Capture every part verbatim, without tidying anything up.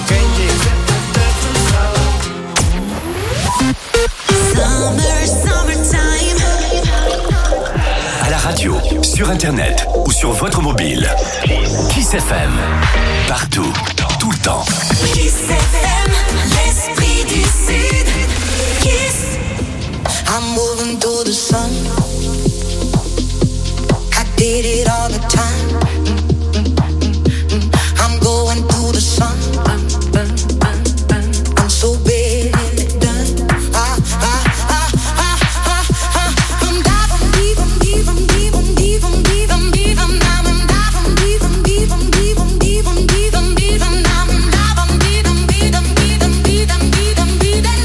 Kenji. Summer, summertime. À la radio, sur internet ou sur votre mobile. Kiss F M. Partout, tout le temps. Kiss F M, l'esprit du Sud. Kiss. I'm moving through the sun. I did it all the time. I'm going through the sun. I'm so bad done. Ah, ah, ah, ah, ah, ah. I'm diving deep, I'm deep, I'm deep, I'm deep, I'm deep, I'm deep, I'm now I'm diving deep, I'm deep, I'm deep, I'm deep, I'm deep, I'm deep, I'm now I'm diving deep, I'm deep, I'm deep, I'm deep, I'm deep, I'm deep, and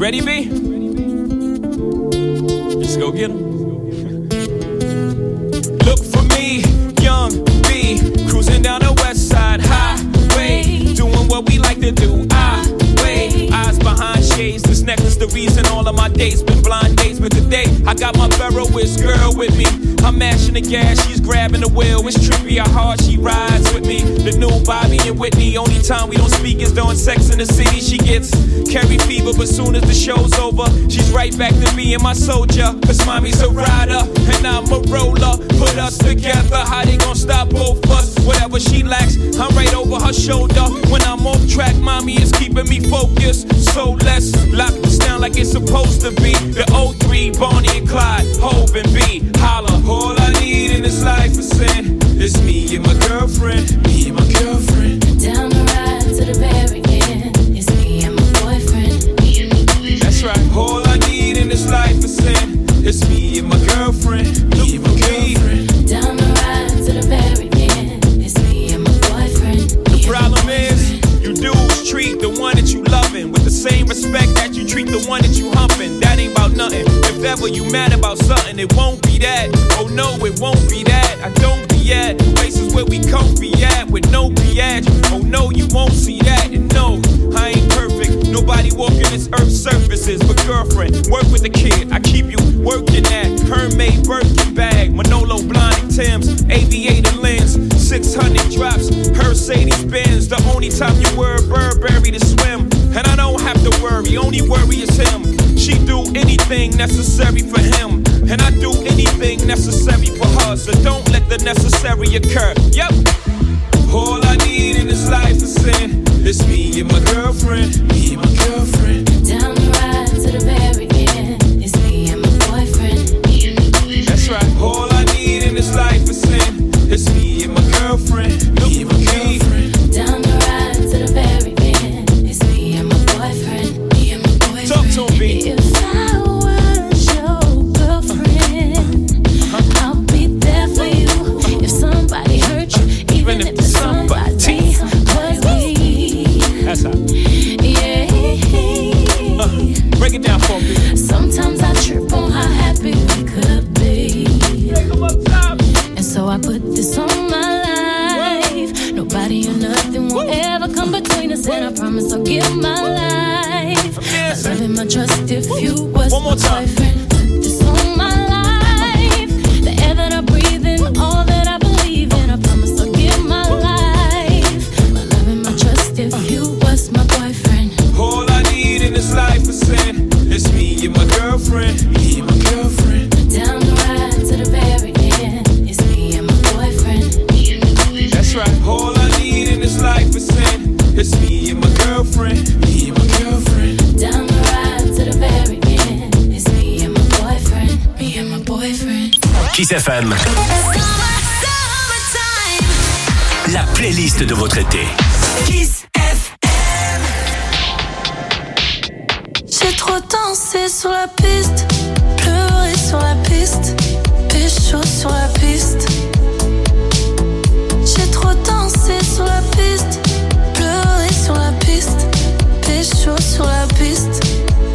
ready, B? Let's go get 'em. Look for me, young B, cruising down the west side highway, doing what we like to do. I wait, eyes behind shades. This necklace the reason all of my dates been blind dates, but today I got my Ferroist girl with me. I'm mashing the gas, she's grabbing the wheel. It's trippy how hard she rides with me. The new Bobby and Whitney. Only time we don't speak is during Sex in the City. She gets carry fever, but soon as the show's over, she's right back to being my soldier. Cause mommy's a rider and I'm a roller. Put us together, how they gon' stop both us? Whatever she lacks, I'm right over her shoulder. When I'm off track, mommy is keeping me focused. So let's lock this down like it's supposed to be. The oh three, Bonnie and Clyde, Hov and B. Holla, all I need in this life is sin. It's me and my girlfriend, me and my girlfriend. Down the ride to the very end. It's me and my boyfriend, me and my boyfriend. That's right, all I need in this life is sin. It's me and my girlfriend, me and my girlfriend. Down the ride to the very end. It's me and my boyfriend. The problem is, you dudes treat the one that you loving with the same respect that you treat the one that you humping. That ain't about nothing. If ever you mad about something, it won't be that. Oh no, it won't be that. I don't be at places where we comfy at with no biatch. Oh no, you won't see that. And no, I ain't perfect. Nobody walking this earth's surfaces. But girlfriend, work with the kid. I keep you working at Hermès Birkin bag, Manolo Blahnik Tim's, aviator lens, six hundred drops, Mercedes Benz. The only time you wear Burberry to swim, and I don't have to worry. Only worry is him. She do anything necessary for him, and I do anything necessary for her. So don't let the necessary occur. Yep. All I need in this life is sin. It's me and my girlfriend, me and my girlfriend. Down the ride to the very end. It's me and my boyfriend, me and my boyfriend. That's right. All I need in this life is sin. It's me and my girlfriend, me and my girlfriend. Down the ride to the very end. It's me and my boyfriend, me and my boyfriend. Talk to me. If I was your girlfriend, uh-huh. I'll be there for you. Uh-huh. If somebody hurt you, even, even if the somebody, somebody was me. That's how. Yeah. Uh, break it down for me. Sometimes I trip on how happy we could be. Break 'em up top. And so I put this on my life. Nobody or nothing will ever come between us, and I promise I'll give my life. My love and my trust if you was One more my time. boyfriend. Put this on my life. The air that I breathe in, all that I believe in, I promise I'll give my life. My love and my trust if you was my boyfriend. All I need in this life is sin. It's me and my girlfriend, me and my girlfriend. Down the ride to the very end. It's me and my boyfriend, me and my boyfriend. That's right. All I need in this life is sin. It's me and my girlfriend, me and my girlfriend. Down the ride to the very end. It's me and my boyfriend, me and my boyfriend. Kiss F M, Summer, summertime. la playlist de votre été. Kiss F M. J'ai trop dansé sur la piste, pleuré sur la piste, pécho sur la piste. J'ai trop dansé sur la piste, pleuré sur la piste, pécho sur la piste.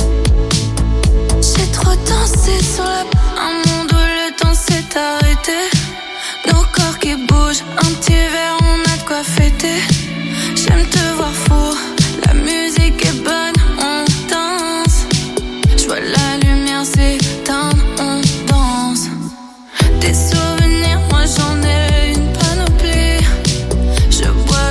J'ai trop dansé sur la piste. Un monde où le temps s'est arrêté, nos corps qui bougent, un petit verre, on a de quoi fêter. J'aime te voir fou, la musique est bonne, on danse. J'vois la lumière s'éteindre, on danse. Des souvenirs, moi j'en ai une panoplie. Je bois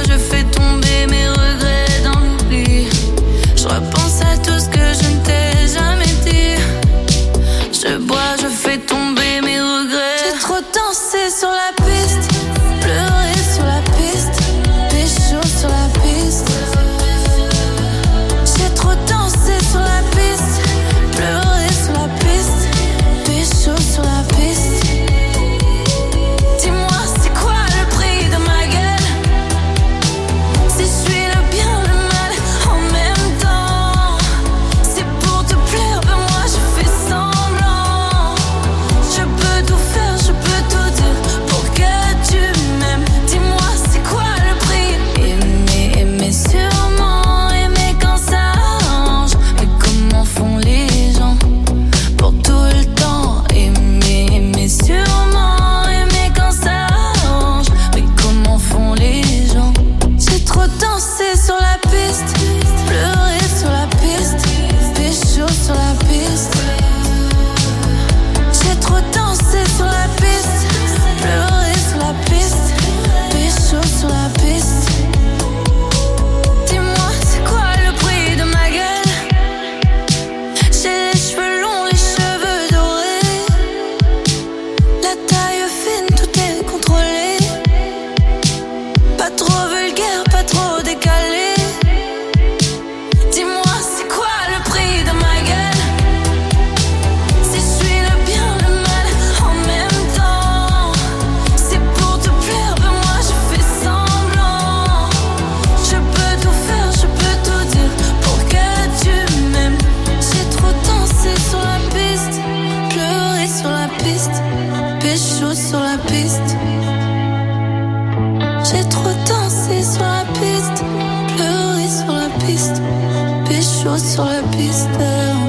you still.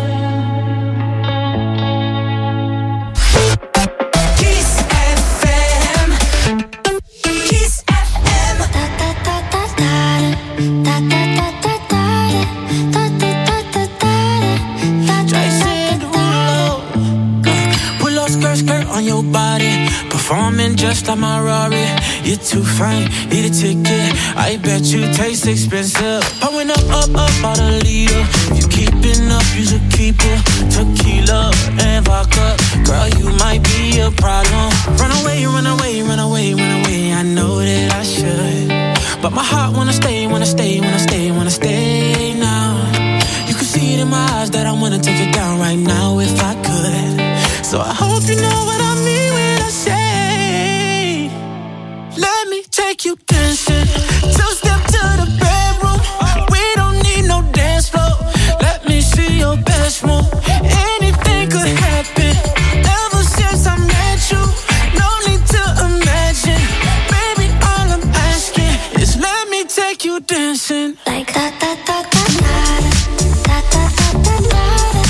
Kiss F M. Kiss F M. Da da da da da da da da da da da da da da. Jason Derulo. Pull up skirt, skirt on your body. Performing just like my Rari. You're too fine, need a ticket. I bet you taste expensive. Pouring up, up, up, out a leader. If you keeping up, you should keep it. Tequila and vodka. Girl, you might be a problem. Run away, run away, run away, run away. I know that I should. But my heart wanna stay, wanna stay, wanna stay, wanna stay now. You can see it in my eyes that I wanna take it down right now if I could. So I hope you know what I mean when I say, let me take you dancing. Two step to the bedroom. We don't need no dance floor. Let me see your best move. Anything could happen. Ever since I met you, no need to imagine. Baby, all I'm asking is let me take you dancing. Like da da da da da da da da da da.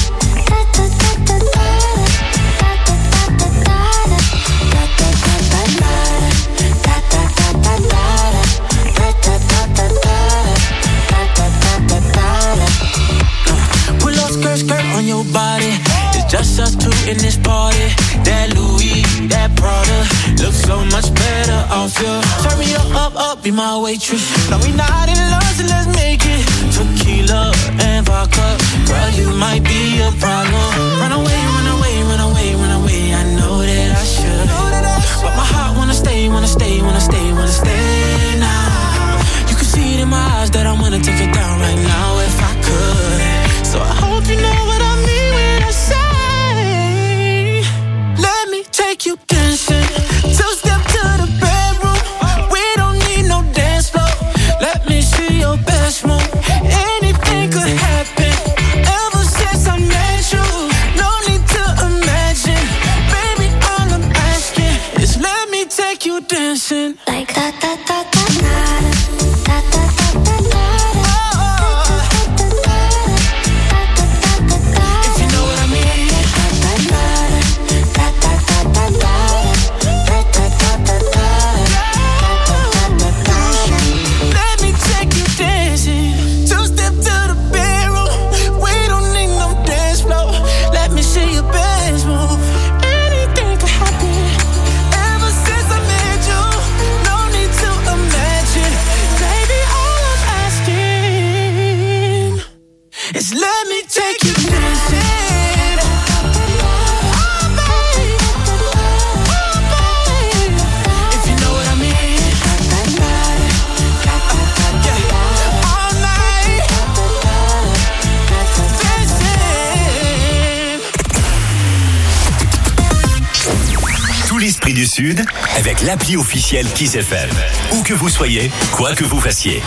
Skirt, skirt on your body. It's just us two in this party. That Louis, that Prada looks so much better off you. Turn me up, up, up, be my waitress. No, we not in love, so let's make it. Tequila and vodka. Girl, you might be a problem. Run away, run away, run away, run away. I know that I should, but my heart wanna stay, wanna stay, wanna stay, wanna stay now. You can see it in my eyes that I wanna take it down right now if I could. So I hope you know what I mean when I say, let me take you dancing. Two step to the bedroom. We don't need no dance floor. Let me see your best move. Anything could happen. Ever since I met you, no need to imagine. Baby, all I'm asking is let me take you dancing. Like da da da da da da da da da. Du Sud avec l'appli officielle Kiss F M. Où que vous soyez, quoi que vous fassiez.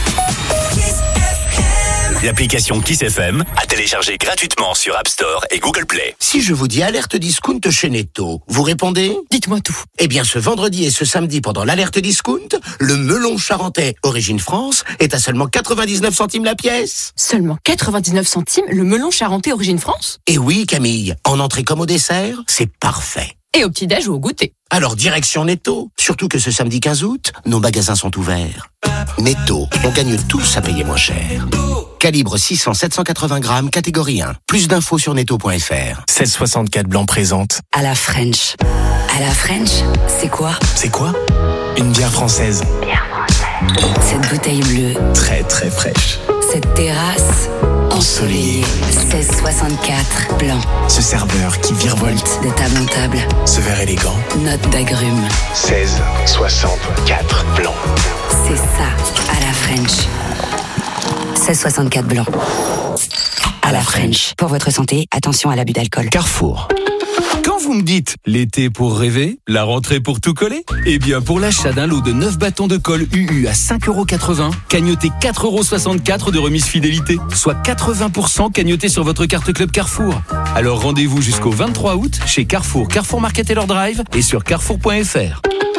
L'application Kiss F M à télécharger gratuitement sur App Store et Google Play. Si je vous dis alerte discount chez Netto, vous répondez ? Dites-moi tout. Eh bien, ce vendredi et ce samedi, pendant l'alerte discount, le melon charentais Origine France est à seulement quatre-vingt-dix-neuf centimes la pièce. Seulement quatre-vingt-dix-neuf centimes le melon charentais Origine France ? Et oui, Camille, en entrée comme au dessert, c'est parfait. Et au petit-déj ou au goûter. Alors, direction Netto. Surtout que ce samedi quinze août, nos magasins sont ouverts. Netto, on gagne tous à payer moins cher. Calibre six cents à sept cent quatre-vingts grammes, catégorie un. Plus d'infos sur netto point f r. seize soixante-quatre blanc présente. À la French. À la French, c'est quoi ? C'est quoi ? Une bière française. Bière française. Cette bouteille bleue. Très très fraîche. Cette terrasse ensoleillée. seize soixante-quatre blanc. Ce serveur qui virevolte de table en table. Ce verre élégant. Note d'agrumes. seize soixante-quatre blanc. C'est ça, à la French. seize soixante-quatre blanc. À la French. Pour votre santé, attention à l'abus d'alcool. Carrefour. Quand vous me dites l'été pour rêver, la rentrée pour tout coller, eh bien pour l'achat d'un lot de neuf bâtons de colle U U à cinq euros quatre-vingts, cagnotez quatre euros soixante-quatre de remise fidélité, soit quatre-vingts pour cent cagnoté sur votre carte Club Carrefour. Alors rendez-vous jusqu'au vingt-trois août chez Carrefour, Carrefour Market et leur Drive et sur carrefour point f r.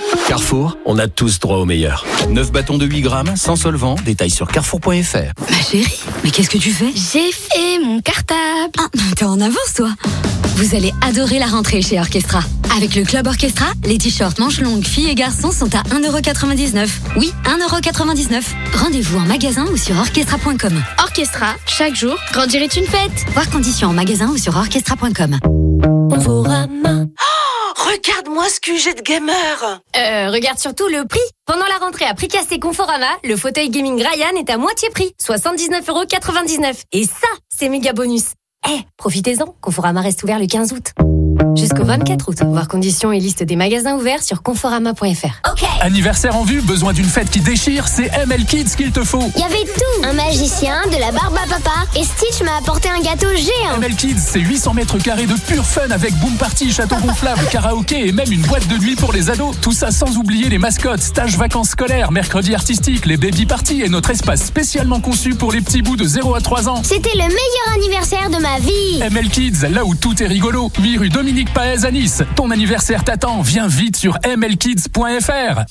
Carrefour, on a tous droit au meilleur. neuf bâtons de huit grammes, sans solvant, détail sur carrefour point f r. Ma chérie, mais qu'est-ce que tu fais? J'ai fait mon cartable. Ah, t'es en avance, toi. Vous allez adorer la rentrée chez Orchestra. Avec le Club Orchestra, les t-shirts manches longues filles et garçons sont à un euro quatre-vingt-dix-neuf. Oui, un euro quatre-vingt-dix-neuf. Rendez-vous en magasin ou sur orchestra point com. Orchestra, chaque jour, grandir est une fête. Voir conditions en magasin ou sur orchestra point com. Conforama. Oh, regarde-moi ce que j'ai de gamer. Euh, regarde surtout le prix. Pendant la rentrée à prix cassé Conforama, le fauteuil gaming Ryan est à moitié prix, soixante-dix-neuf euros quatre-vingt-dix-neuf. Et ça, c'est méga bonus. Eh, hey, profitez-en, Conforama reste ouvert le quinze août. Jusqu'au vingt-quatre août. Voir conditions et liste des magasins ouverts sur conforama point f r. Ok. Anniversaire en vue, besoin d'une fête qui déchire, c'est M L Kids qu'il te faut. Il y avait tout. Un magicien, de la barbe à papa et Stitch m'a apporté un gâteau géant. M L Kids, c'est huit cents mètres carrés de pur fun avec boom party, château gonflable, karaoké et même une boîte de nuit pour les ados. Tout ça sans oublier les mascottes, stages vacances scolaires, mercredi artistique, les baby parties et notre espace spécialement conçu pour les petits bouts de zéro à trois ans. C'était le meilleur anniversaire de ma vie. M L Kids, là où tout est rigolo. huit rue Dominique Paez à Nice. Ton anniversaire t'attend. Viens vite sur m l kids point f r.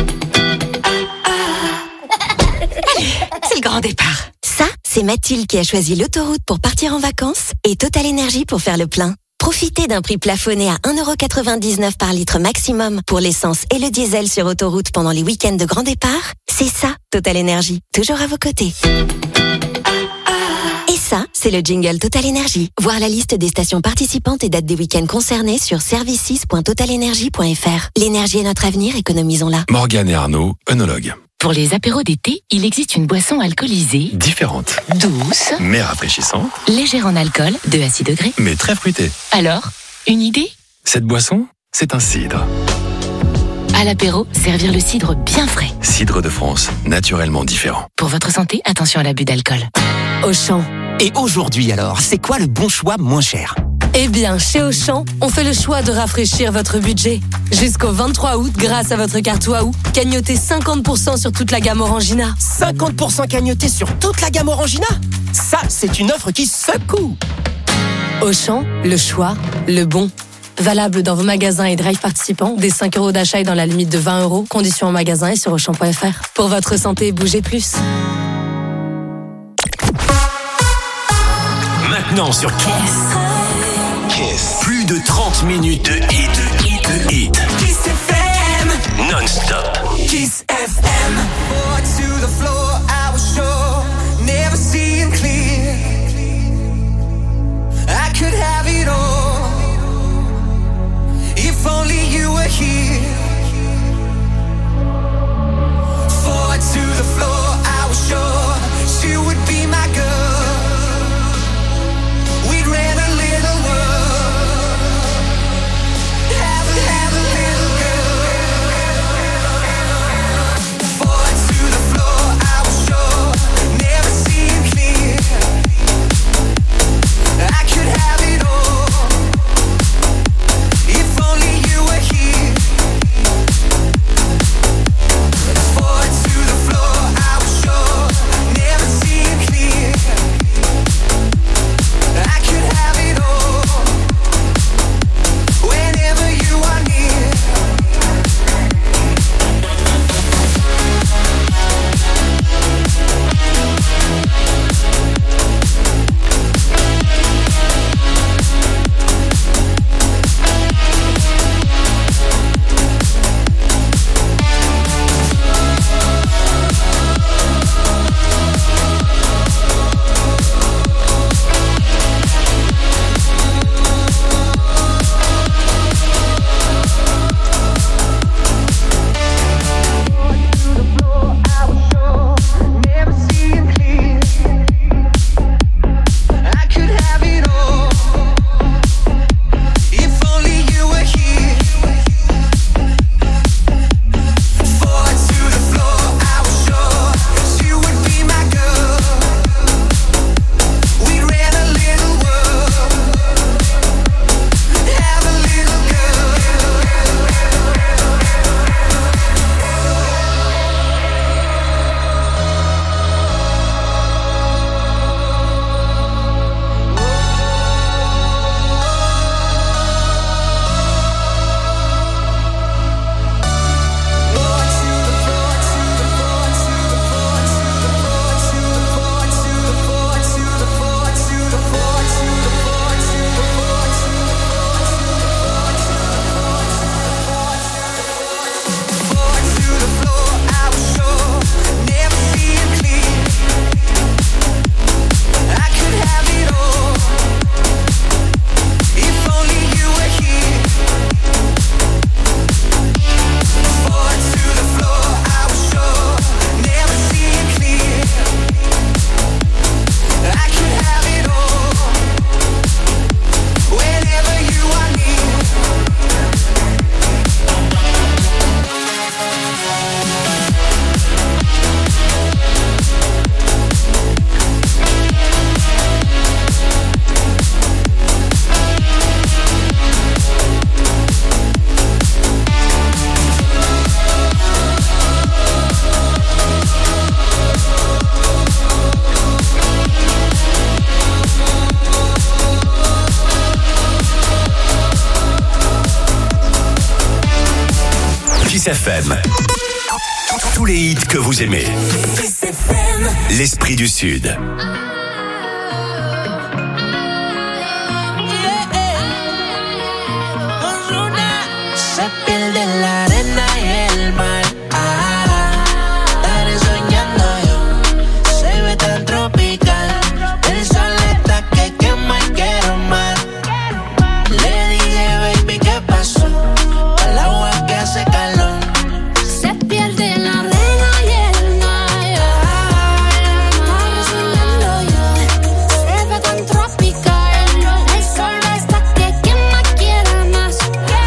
C'est le grand départ. Ça, c'est Mathilde qui a choisi l'autoroute pour partir en vacances et Total Énergie pour faire le plein. Profitez d'un prix plafonné à un euro quatre-vingt-dix-neuf par litre maximum pour l'essence et le diesel sur autoroute pendant les week-ends de grand départ. C'est ça, Total Énergie. Toujours à vos côtés. Et ça, c'est le jingle Total Énergie. Voir la liste des stations participantes et dates des week-ends concernés sur services point total énergie point f r. L'énergie est notre avenir, économisons-la. Morgane et Arnaud, œnologues. Pour les apéros d'été, il existe une boisson alcoolisée, différente, douce, mais rafraîchissante, légère en alcool, deux à six degrés, mais très fruitée. Alors, une idée? Cette boisson, c'est un cidre. À l'apéro, servir le cidre bien frais. Cidre de France, naturellement différent. Pour votre santé, attention à l'abus d'alcool. Auchan. Et aujourd'hui alors, c'est quoi le bon choix moins cher? Eh bien, chez Auchan, on fait le choix de rafraîchir votre budget. Jusqu'au vingt-trois août, grâce à votre carte Waouh, cagnotez cinquante pour cent sur toute la gamme Orangina. cinquante pour cent cagnoté sur toute la gamme Orangina? Ça, c'est une offre qui secoue. Auchan, le choix, le bon. Valable dans vos magasins et drive participants, des cinq euros d'achat et dans la limite de vingt euros. Conditions en magasin et sur auchan point f r. Pour votre santé, bougez plus. Maintenant sur Kiss. Kiss. Plus de trente minutes de hit, de hit. Kiss F M. Non-stop. Kiss F M. Forward to the floor, I was sure, never seeing clear. I could have it all, if only you were here. Forward to the floor, I was sure she would be my girl. We'd ran a little world, have a, have a little girl. Forward to the floor, I was sure, never seeing clear. Kiss F M. Tous les hits que vous aimez. Kiss F M. L'esprit du Sud. Se pierde en la arena y el mar. Ah, estaré soñando yo. Se ve tan tropical. El sol está que quema y quiero más. Le dije, baby, ¿qué pasó? El agua que hace calor. Se pierde en la arena y el mar. Estaré soñando yo. Se ve tan tropical. El sol está que quema y quiero más.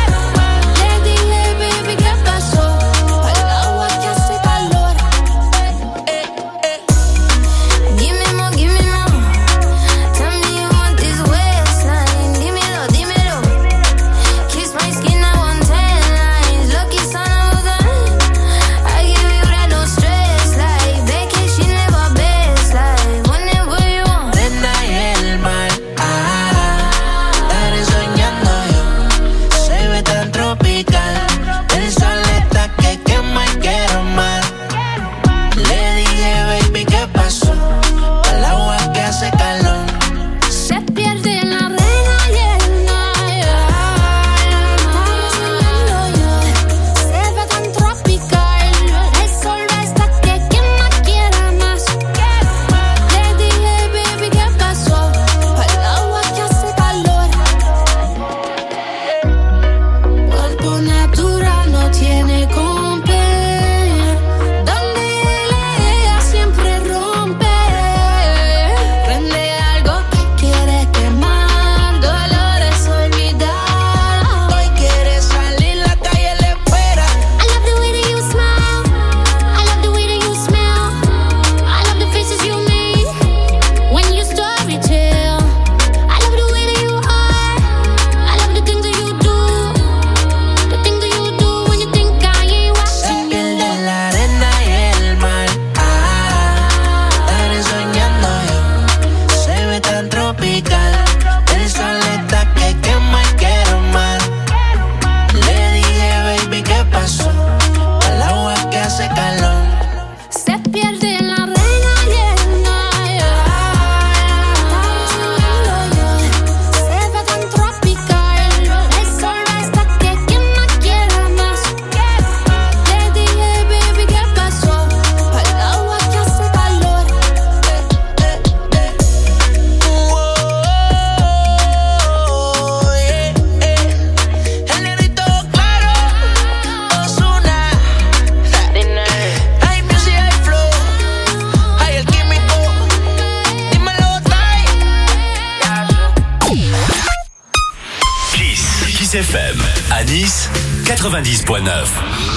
F M, à Nice, quatre-vingt-dix point neuf.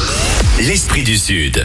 L'esprit du Sud.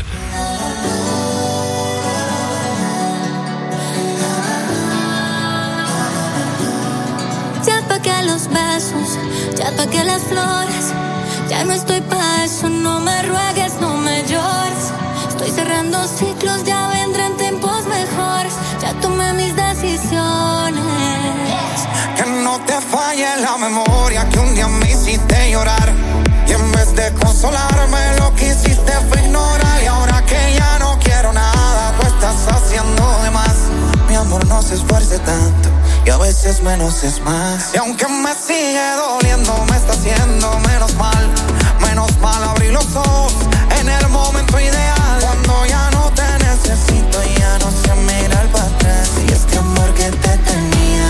Ya pagué los besos, ya pagué las flores. Ya no estoy pa' eso, no me ruegues, no me llores. Estoy cerrando ciclos, ya vendrán tiempos mejores. Ya tomé mis decisiones. Que no te falle la memoria, que un día me hiciste llorar. Y en vez de consolarme, lo que hiciste fue ignorar. Y ahora que ya no quiero nada, tú estás haciendo de más. Mi amor, no se esfuerce tanto, y a veces menos es más. Y aunque me sigue doliendo, me está haciendo menos mal. Menos mal abrí los ojos en el momento ideal. Cuando ya no te necesito, ya no sé mirar para atrás. Y este amor que te tenía,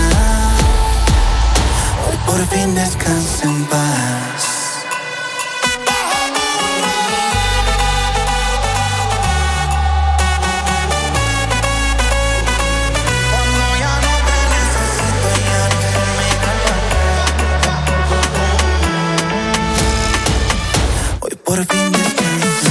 hoy por fin descansa en paz. Por fin descansa.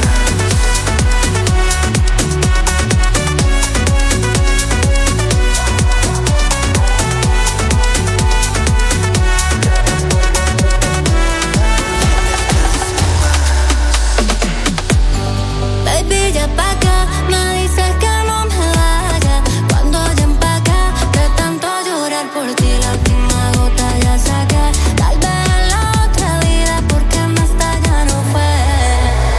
Baby, ya pa' acá, me dices que no me vaya. Cuando ya pa' acá, de tanto llorar por ti, la última gota ya saqué. Tal vez en la otra vida, porque me está ya no fue.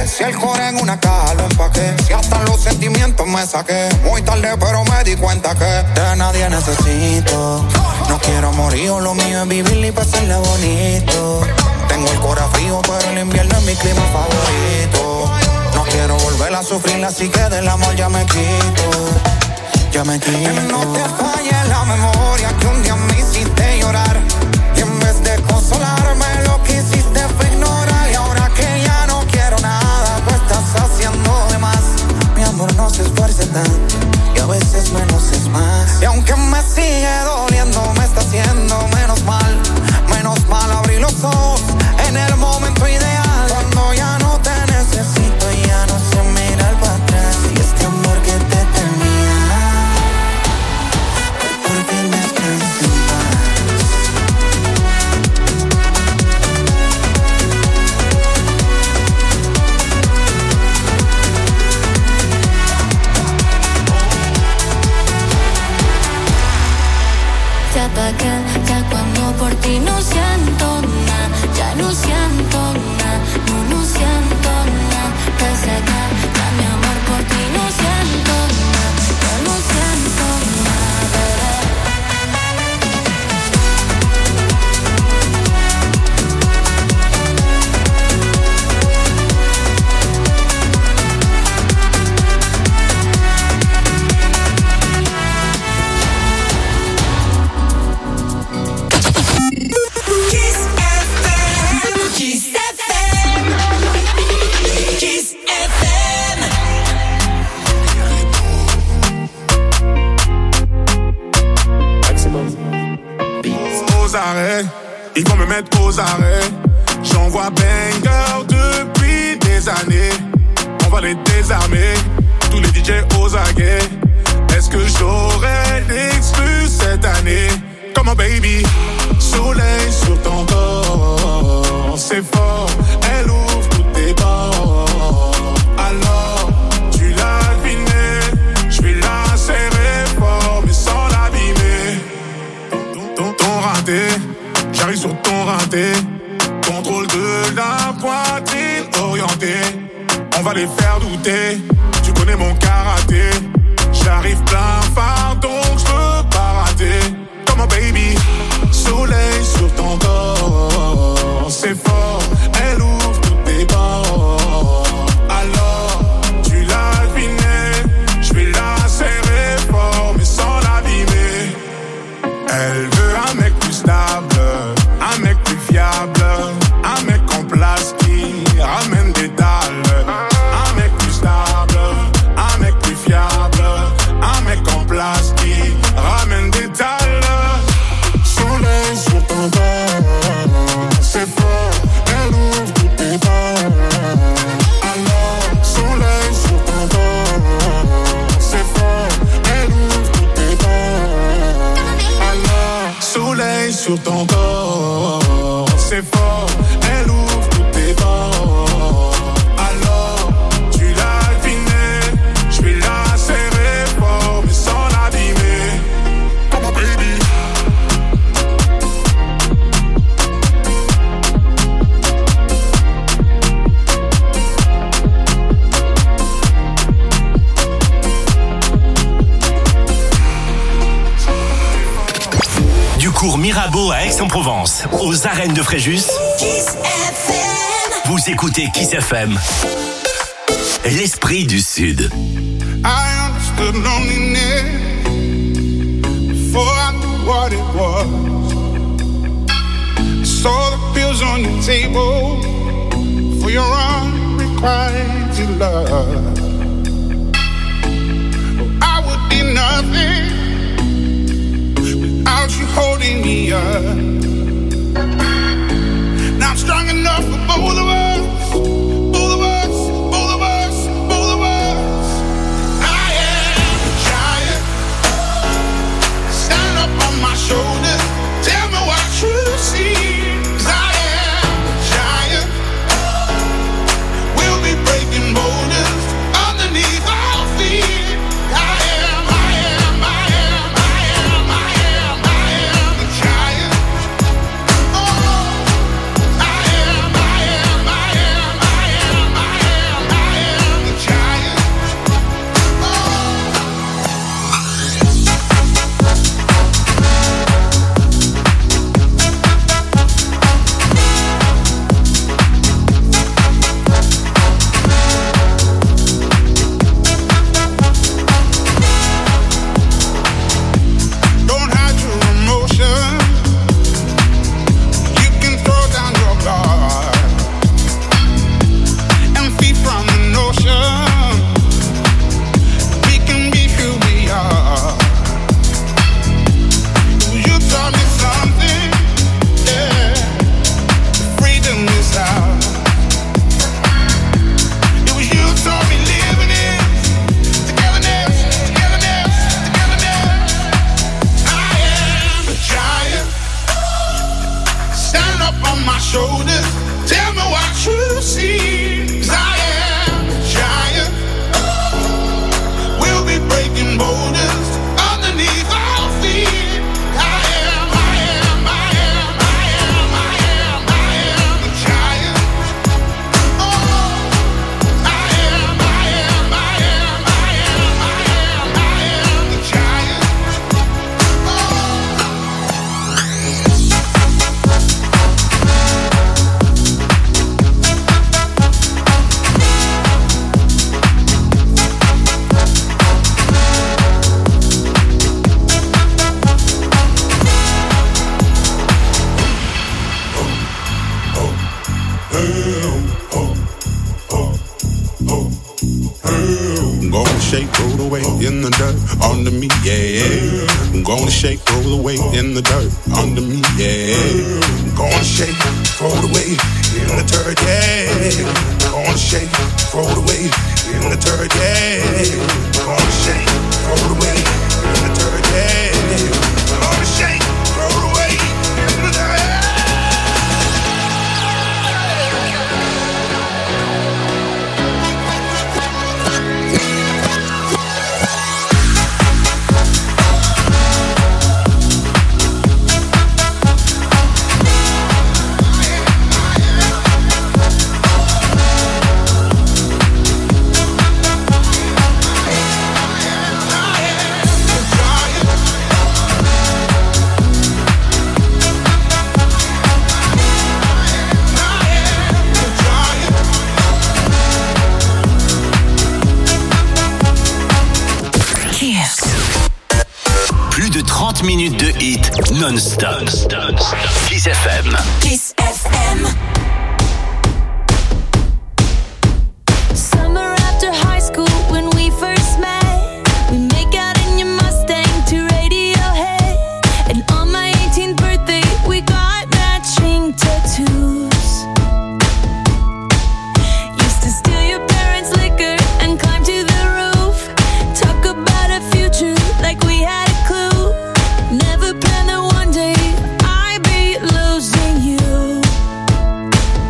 qué? Si el core en una caja lo empaqué, si hasta los sentimientos me saqué. Muy tarde pero me di cuenta que de nadie necesito. No quiero morir, lo mío es vivir y pasarla bonito. Tengo el cora frío pero el invierno es mi clima favorito. No quiero volver a sufrir así que del amor ya me quito. Ya me quito. Que no te falle la memoria que un día me hiciste llorar. Y en vez de consolarme lo que hiciste fue ignorar. Y ahora que ya no quiero nada, pues estás haciendo de más. Mi amor, no se esfuerce tanto, y a veces menos es más. Y aunque me sigue doliendo, me está haciendo menos mal. Menos mal abrí los ojos en el momento ideal. Cuando ya no te necesito y ya no sé mirar para atrás. Y este amor que te tenía, ¿por qué descansa en paz? Te atacan ya cuando por ti no siento nada, ya no siento nada, no, no siento nada. Te seca, ya mi amor por ti no siento nada, yo no siento nada, bebé. Aux arrêts, ils vont me mettre aux arrêts. J'envoie banger depuis des années. On va les désarmer, tous les D J aux aguets. Est-ce que j'aurai l'exclu cette année? Comment baby, soleil sur ton corps, c'est fort, elle ouvre toutes tes bords. Alors, tu l'as deviné, je vais la serrer fort, mais sans l'abîmer. Ton, ton raté, j'arrive sur ton raté. Contrôle de la poitrine orientée. On va les faire douter, tu connais mon karaté. J'arrive plein phare donc je veux pas rater. Comment baby, soleil sur ton corps, c'est fort, elle ouvre toutes tes bords. Alors, tu l'as deviné, je vais la serrer fort mais sans l'abîmer. Elle veut un mec plus stable, un mec plus fiable, un mec en place qui ramène des dalles. Un mec plus stable, un mec plus fiable, un mec en place qui ramène des dalles. Soleil sur ton corps, c'est fort, elle ouvre toutes tes bords. Alors, soleil sur ton corps, c'est fort, elle ouvre toutes tes bords. Alors, soleil sur ton corps, c'est fort, elle ouvre toutes tes bords. Alors, tu l'as deviné, je vais la serrer fort mais sans l'abîmer. Come on baby. Du cours Mirabeau à Aix-en-Provence, aux arènes de Fréjus. Vous écoutez Kiss F M, l'esprit du Sud. I understood loneliness before I knew what it was. I saw the pills on your table for your unrequited love. Oh, I would be nothing without you holding me up. Now I'm strong enough for both of us. Both of us, both of us, both of us. I am a giant. Stand up on my shoulders. Tell me what you see. 'Cause I am a giant. We'll be breaking boulders underneath our feet. I am, I am, I am, I am, I am, I am a giant. Oh, I am, I am, I am, I am, I am, weight in the dirt under me, yeah. I'm gonna shake, throw the weight in the dirt under me, yeah. I'm gonna shake, throw the weight in the dirt, yeah. I'm gonna shake, throw the weight in the dirt, yeah. I'm gonna shake, throw the weight in the dirt, yeah. I'm gonna shake, throw the weight in the dirt. Plus de trente minutes de hit non-stop. Kiss F M. Kiss F M. Summer after high school when we first met, we make out in your Mustang to Radiohead, and on my eighteenth birthday we got matching tattoos. Used to steal your parents' liquor and climb to the roof, talk about a future like we had a clue. Never planned that one day I'd be losing you.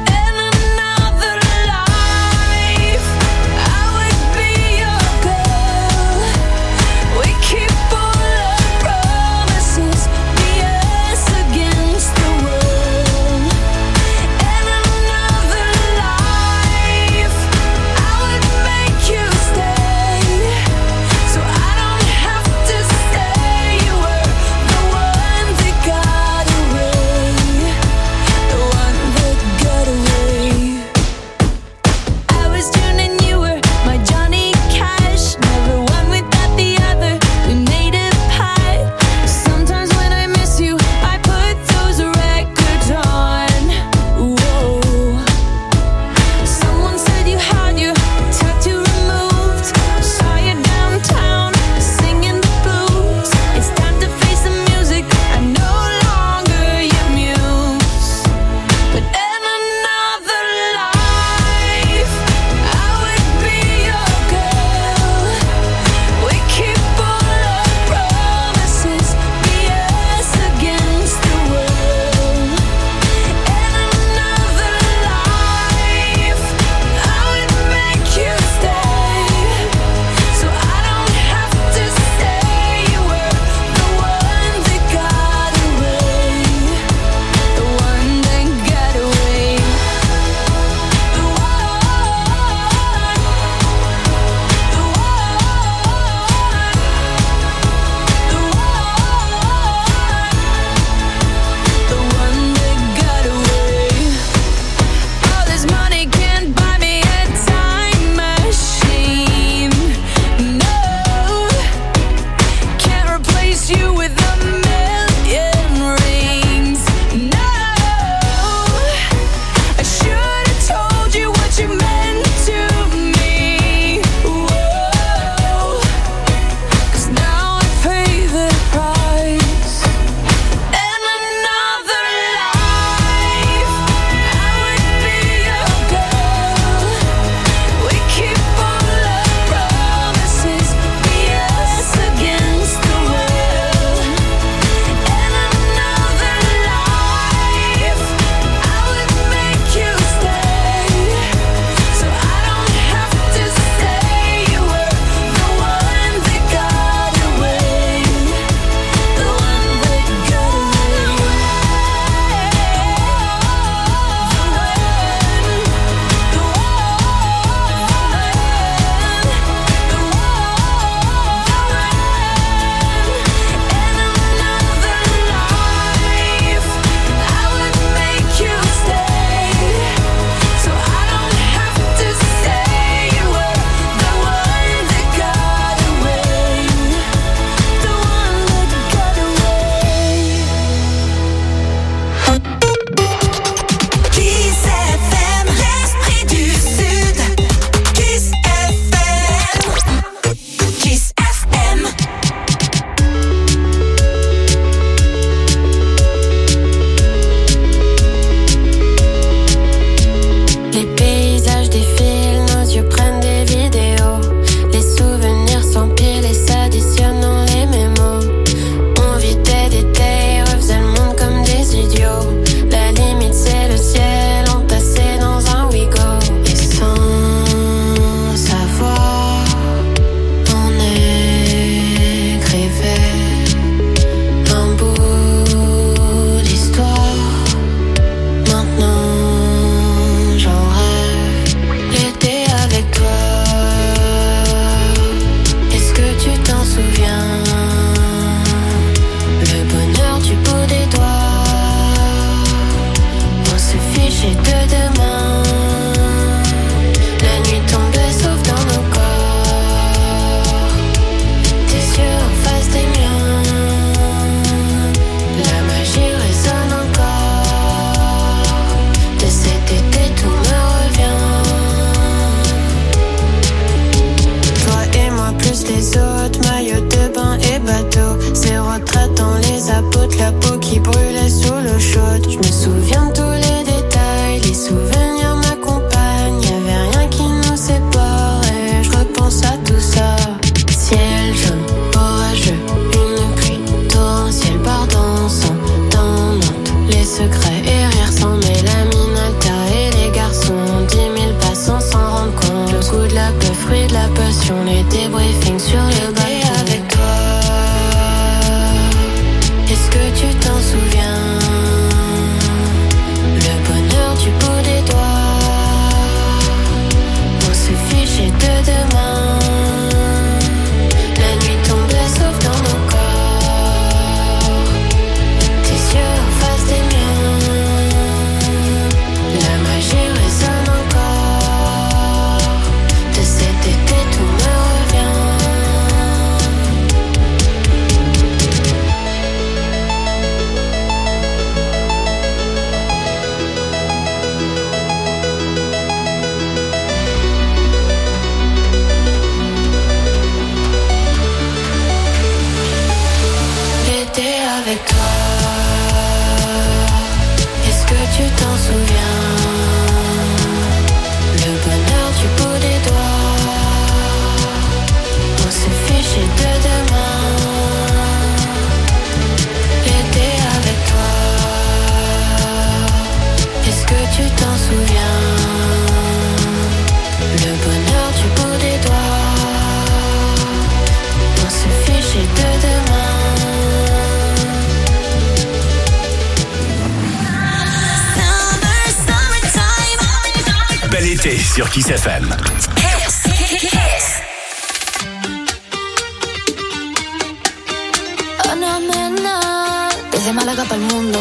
qui brûlait sous l'eau chaude. Je me souviens de tous les détails, les souvenirs m'accompagnent. Y'avait rien qui nous séparait, je repense à tout ça. Ciel jaune, orageux, une pluie torrentielle part dansant dans monte les secrets et rire sans mélamine altérée. Les garçons, dix mille passants s'en rendent compte. Le goût de la peur, fruit de la passion, les débriefings sur le balcon. Avec toi, est-ce que tu t'en souviens? Le bonheur du bout des doigts, on se fichait de demain. La nuit tombait sauf dans mon corps, tes yeux en face des miens. La magie résonne encore, de cet été tout me revient. L'été avec toi, est-ce que tu t'en souviens? Le bonheur du bout des doigts, on se fichait de demain. L'été avec toi, est-ce que tu t'en souviens? Le bonheur du bout des doigts, on se fichait de demain. Bel été sur Kiss F M. Ana Mena, desde Málaga para el mundo.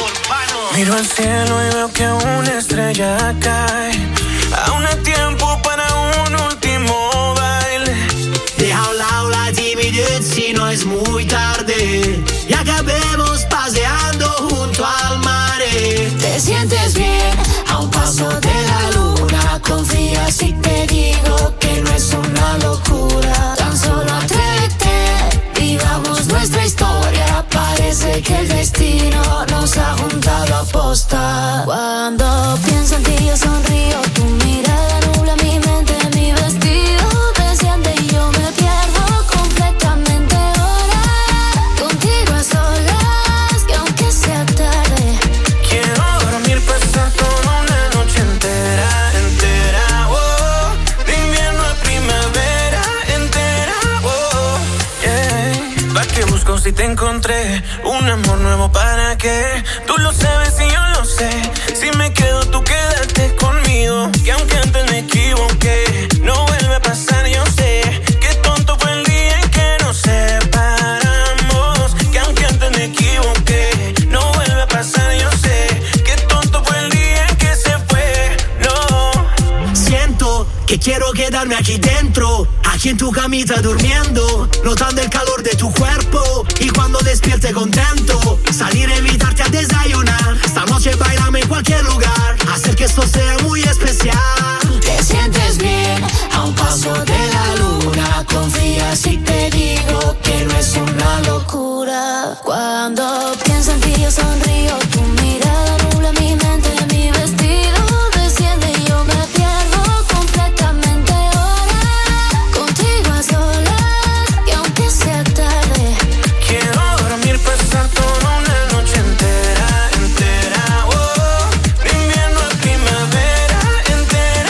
Miro al cielo y veo que una estrella cae. Aún hay tiempo para un último baile. Deja a un lado la timidez si no es muy tarde y acabemos paseando junto al mar. Te sientes bien a un paso de la luna. Confía si te digo que no es una locura. Tan solo atrévete, vivamos nuestra historia. Parece que el destino nos ha juntado a posta. Cuando pienso en ti yo sonrío. Tu mirada nubla mi mente, mi vestido desciende y yo me pierdo completamente ahora. Contigo a solas, que aunque sea tarde, quiero dormir, pasar toda una noche entera, entera, oh. De invierno a primavera, entera, oh. Yeah. ¿Pa' qué busco si te encontré? Un amor nuevo, ¿para qué? Tú lo sabes y yo lo sé. Si me quedo, tú quédate conmigo. Que aunque antes me equivoqué, no vuelve a pasar, yo sé. Qué tonto fue el día en que nos separamos. Que aunque antes me equivoqué, no vuelve a pasar, yo sé. Qué tonto fue el día en que se fue, no. Siento que quiero quedarme aquí dentro, aquí en tu camita durmiendo, notando el calor de tu cuerpo. Y cuando despierte contento, salir a invitarte a desayunar. Esta noche bailame en cualquier lugar, hacer que esto sea muy especial. te sientes bien a un paso de la luna. Confía si te digo que no es una locura. Cuando pienso en ti yo sonrío. Tu mirada nubla mi mente, mi vestido desciende y yo me pierdo completamente ahora. Contigo a solas y aunque sea tarde, quiero dormir, pasar toda una noche entera, entera, oh. De invierno a primavera, entera,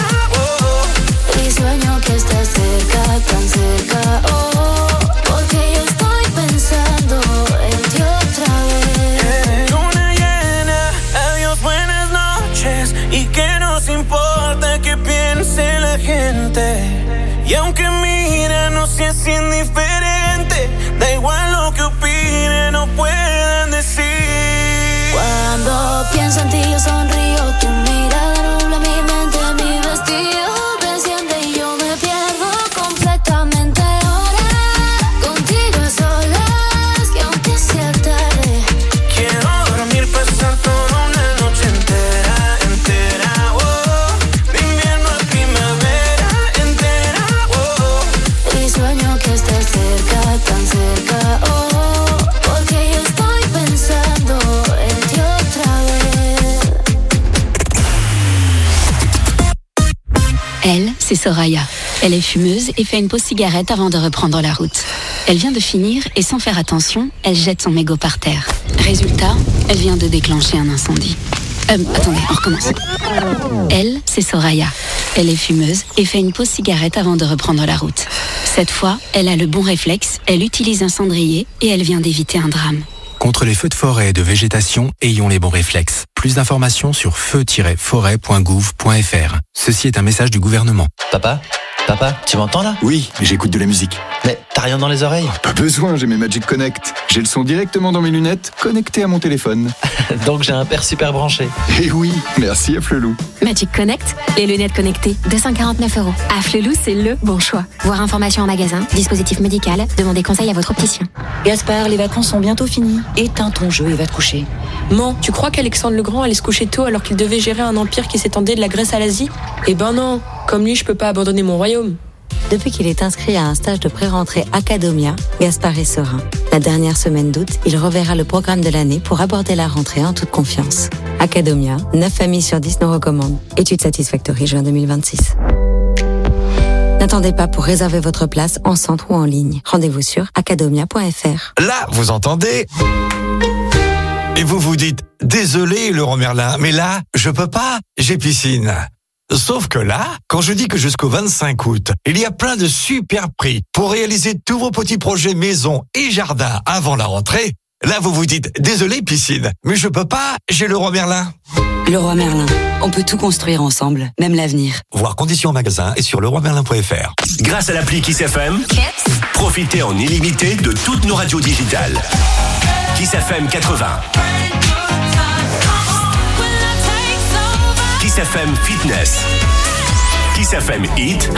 oh. Y sueño que estás cerca, tan cerca, oh. Porque yo estoy pensando en ti otra vez. Luna llena, adiós, buenas noches. Y que nos importa que piense la gente. Y aunque mira, no seas indiferente. Da igual lo que opinen o puedan decir. Cuando pienso en ti yo sonrío. Tu mirada nubla mi mente, mi vestido desciende y yo me pierdo completamente ahora. Contigo a solas y aunque sea tarde, quiero dormir, pasar toda una noche entera, entera, oh. De invierno a primavera, entera, oh. y sueño que estás cerca. c'est Soraya. Elle est fumeuse et fait une pause cigarette avant de reprendre la route. Elle vient de finir et sans faire attention, elle jette son mégot par terre. Résultat, elle vient de déclencher un incendie. Euh, attendez, on recommence. Elle, c'est Soraya. Elle est fumeuse et fait une pause cigarette avant de reprendre la route. Cette fois, elle a le bon réflexe, elle utilise un cendrier et elle vient d'éviter un drame. Contre les feux de forêt et de végétation, ayons les bons réflexes. Plus d'informations sur feu tiret forêt point gouv point f r. Ceci est un message du gouvernement. Papa ? Papa, tu m'entends là ? Oui, j'écoute de la musique. Mais t'as rien dans les oreilles ? Pas besoin, j'ai mes Magic Connect. J'ai le son directement dans mes lunettes, connecté à mon téléphone. Donc j'ai un père super branché. Eh oui, merci à Flelou. Magic Connect, les lunettes connectées, deux cent quarante-neuf euros. À Flelou, c'est le bon choix. Voir information en magasin, dispositif médical, demandez conseil à votre opticien. Gaspard, les vacances sont bientôt finies. Éteins ton jeu et va te coucher. Man, tu crois qu'Alexandre le Grand allait se coucher tôt alors qu'il devait gérer un empire qui s'étendait de la Grèce à l'Asie ? Eh ben non, comme lui, je peux pas abandonner mon royaume. Depuis qu'il est inscrit à un stage de pré-rentrée Academia, Gaspard est serein. La dernière semaine d'août, il reverra le programme de l'année pour aborder la rentrée en toute confiance. Academia, neuf familles sur dix nous recommandent. Étude Satisfactory juin deux mille vingt-six. N'attendez pas pour réserver votre place en centre ou en ligne. Rendez-vous sur academia point f r. Là, vous entendez ? Et vous vous dites, désolé Laurent Merlin, mais là, je peux pas, j'ai piscine. Sauf que là, quand je dis que jusqu'au vingt-cinq août, il y a plein de super prix pour réaliser tous vos petits projets maison et jardin avant la rentrée, là vous vous dites, désolé piscine, mais je peux pas, j'ai Leroy Merlin. Leroy Merlin, on peut tout construire ensemble, même l'avenir. Voir conditions en magasin et sur leroy merlin point f r. Grâce à l'appli Kiss F M, profitez en illimité de toutes nos radios digitales. Kiss F M quatre-vingts. Kiss F M Fitness, Kiss F M Hit,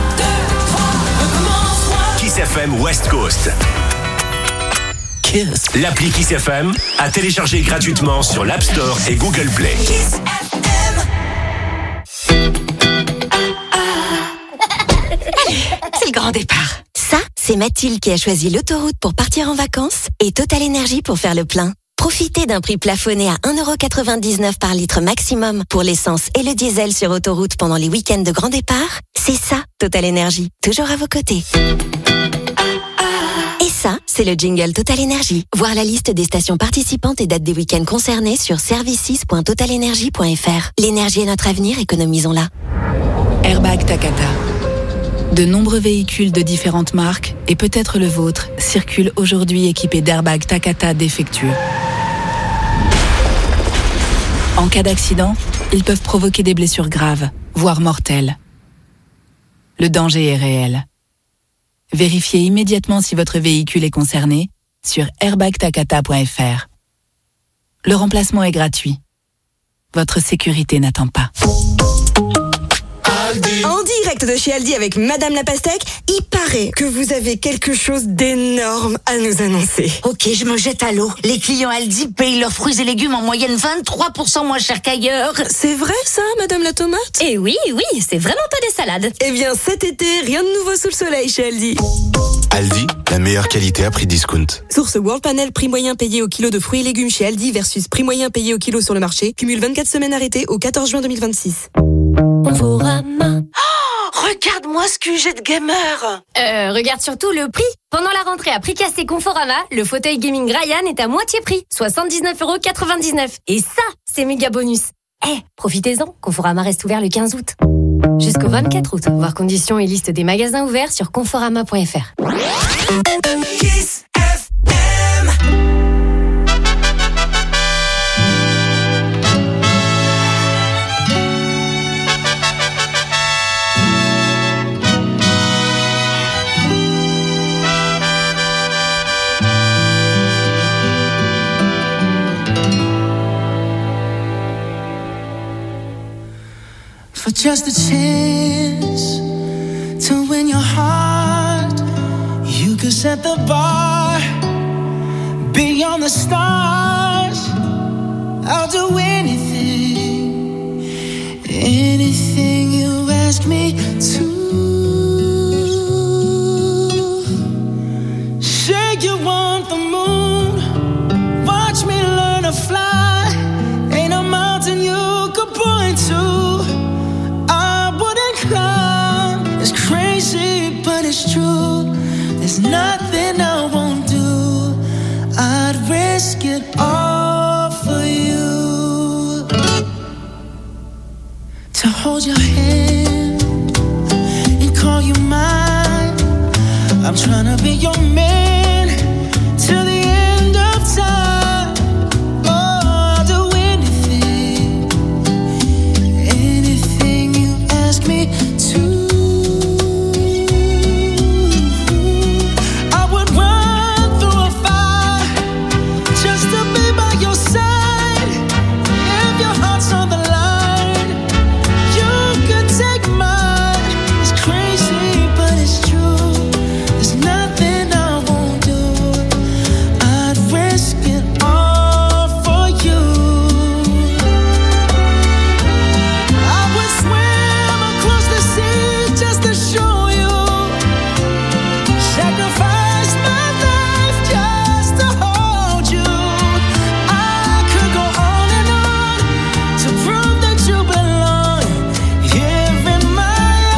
Kiss F M West Coast. Kiss. L'appli Kiss F M à télécharger gratuitement sur l'App Store et Google Play. C'est le grand départ. Ça, c'est Mathilde qui a choisi l'autoroute pour partir en vacances et Total Énergie pour faire le plein. Profitez d'un prix plafonné à un euro quatre-vingt-dix-neuf par litre maximum pour l'essence et le diesel sur autoroute pendant les week-ends de grand départ. C'est ça, Total Énergie, toujours à vos côtés. Et ça, c'est le jingle Total Énergie. Voir la liste des stations participantes et dates des week-ends concernés sur services point total énergie point f r. L'énergie est notre avenir, économisons-la. Airbag Takata. De nombreux véhicules de différentes marques, et peut-être le vôtre, circulent aujourd'hui équipés d'airbags Takata défectueux. En cas d'accident, ils peuvent provoquer des blessures graves, voire mortelles. Le danger est réel. Vérifiez immédiatement si votre véhicule est concerné sur airbag takata point f r. Le remplacement est gratuit. Votre sécurité n'attend pas. En direct de chez Aldi avec Madame la Pastèque, il paraît que vous avez quelque chose d'énorme à nous annoncer. Ok, je me jette à l'eau. Les clients Aldi payent leurs fruits et légumes en moyenne vingt-trois pour cent moins cher qu'ailleurs. C'est vrai ça, Madame la Tomate ? Eh oui, oui, c'est vraiment pas des salades. Eh bien cet été, rien de nouveau sous le soleil chez Aldi. Aldi, la meilleure qualité à prix discount. Source World Panel, prix moyen payé au kilo de fruits et légumes chez Aldi versus prix moyen payé au kilo sur le marché. Cumule vingt-quatre semaines arrêtées au quatorze juin deux mille vingt-six. Conforama. Oh, regarde-moi ce Q G de gamer. Euh, regarde surtout le prix. Pendant la rentrée à prix cassé Conforama, le fauteuil gaming Ryan est à moitié prix, soixante-dix-neuf euros quatre-vingt-dix-neuf. Et ça, c'est méga bonus. Eh, profitez-en, Conforama reste ouvert le quinze août. Jusqu'au vingt-quatre août. Voir conditions et liste des magasins ouverts sur conforama point f r. Kiss F M. For just a chance to win your heart, you could set the bar beyond the stars. I'll do anything, anything you ask me to. Say you want the moon, watch me learn to fly. Ain't a mountain you could point to I wouldn't climb. hold your hand and call you mine. I'm trying to be your man till the end of time. Oh, I'll do anything, anything you ask me to. I would run through a fire just to be by your side. If your heart's on the line, you could take mine. It's crazy, but it's true. There's nothing I won't do. I'd risk it all for you. I would swim across the sea just to show you. Sacrifice my life just to hold you. I could go on and on to prove that you belong here in my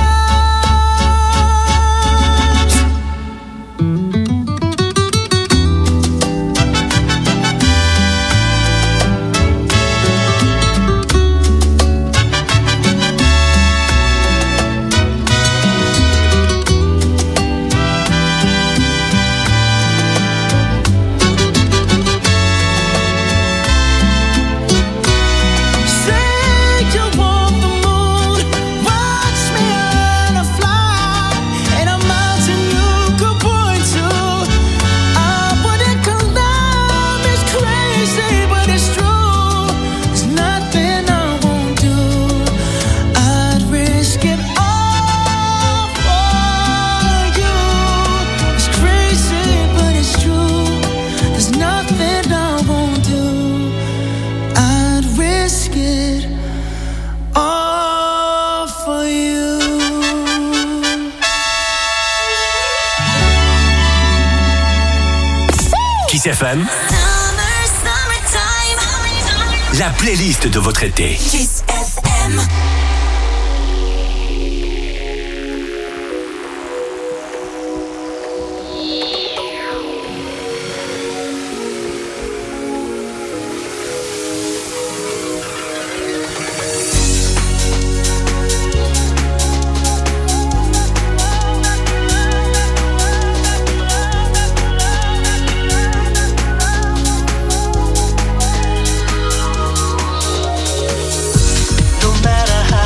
say you want the moon, watch me learn to fly. Ain't a mountain you could point to I wouldn't climb. It's crazy, but it's true. There's nothing I won't do. I'd risk it all for you. It's crazy, but it's true. There's nothing I won't do. I'd risk it all for you. Kiss F M, la playlist de votre été. Kiss F M. No matter how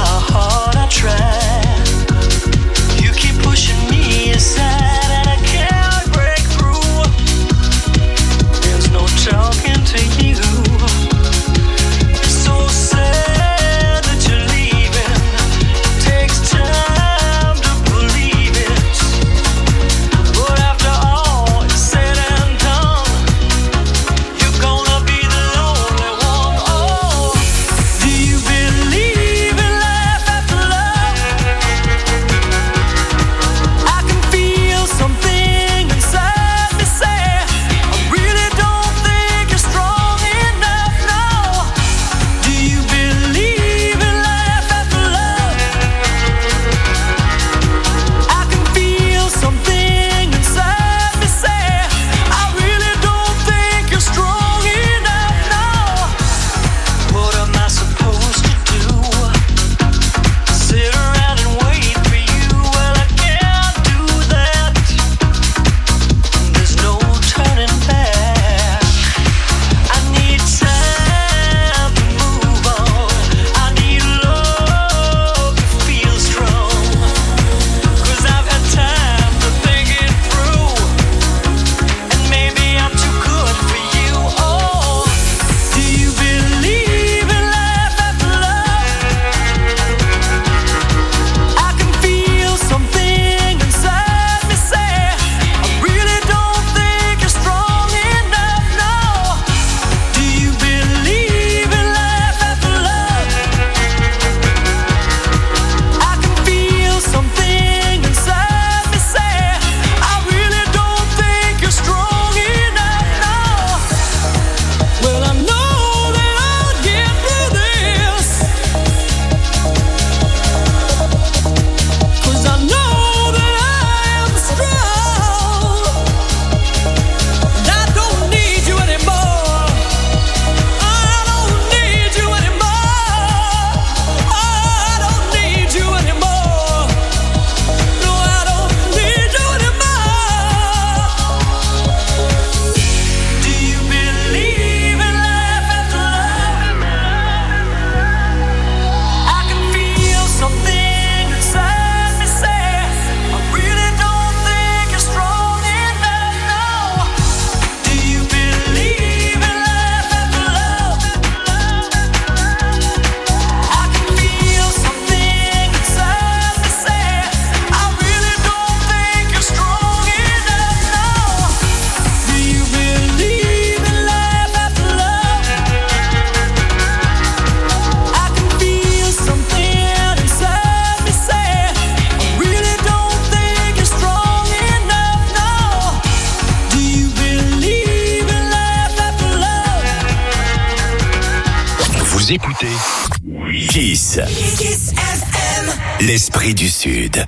Vous écoutez Kiss. Kiss F M. L'esprit du Sud.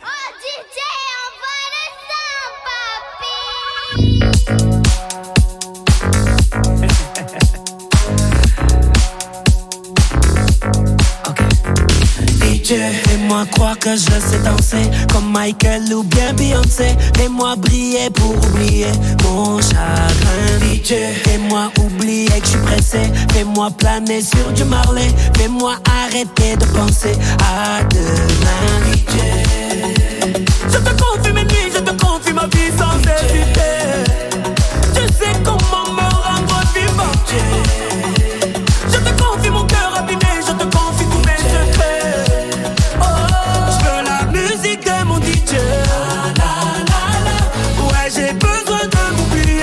Fais-moi croire que je sais danser comme Michael ou bien Beyoncé. Fais-moi briller pour oublier mon chagrin. D J, fais-moi oublier que je suis pressé. Fais-moi planer sur du Marley. Fais-moi arrêter de penser à demain. D J, je te confie mes nuits, je te confie ma vie sans hésiter. Je sais comment me rendre vivant. Je te confie mon cœur abîmé, je te confie tous mes secrets. Ouais, j'ai besoin de m'oublier.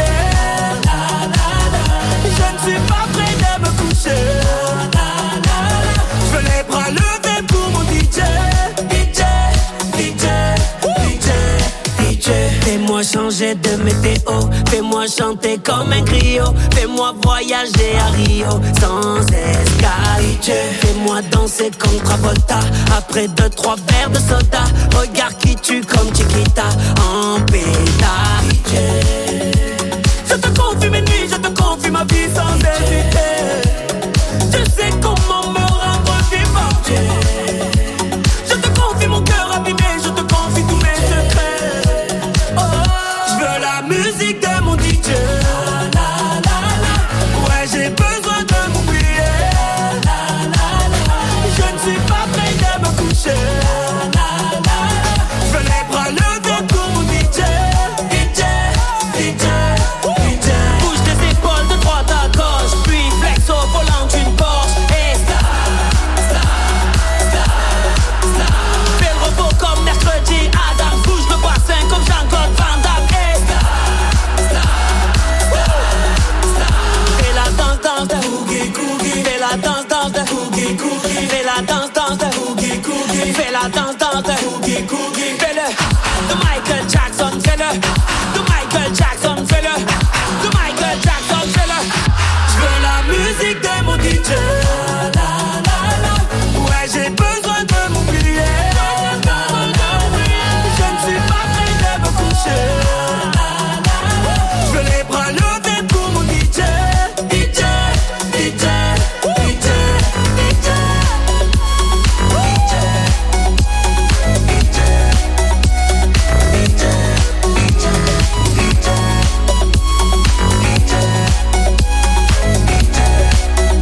Je ne suis pas prêt de me coucher. Je veux les bras levés pour mon D J. D J, D J, D J, D J. Fais-moi changer de météo. Fais-moi chanter comme un griot. Fais-moi voyager à Rio sans escale. Fais-moi danser comme Travolta. Après deux, trois verres de soda. Regarde qui tue comme Chiquita en pétard. Je te confie mes nuits, je te confie ma vie sans hésiter. Je sais comment me rendre vivant. Je te confie mon cœur abîmé, je te confie tous mes secrets. Oh, je veux la musique de mon D J. Ouais, j'ai besoin de m'oublier. Je ne suis pas prêt de me coucher. Je veux les bras levés pour mon D J. D J, D J, D J. Bouge tes épaules de droite à gauche, puis flex au volant d'une Porsche. Et ça, ça, ça, ça. Fais le repos comme mercredi Adam. Bouge le bassin comme Jean-Claude Van Damme. Et ça, ça, ça, ça. Fais la danse, danse de Cookie Cookie. Fais la danse, danse de Cookie Cookie. Fais la danse, danse de Cookie Cookie. Fais la danse, danse de Cookie Cookie.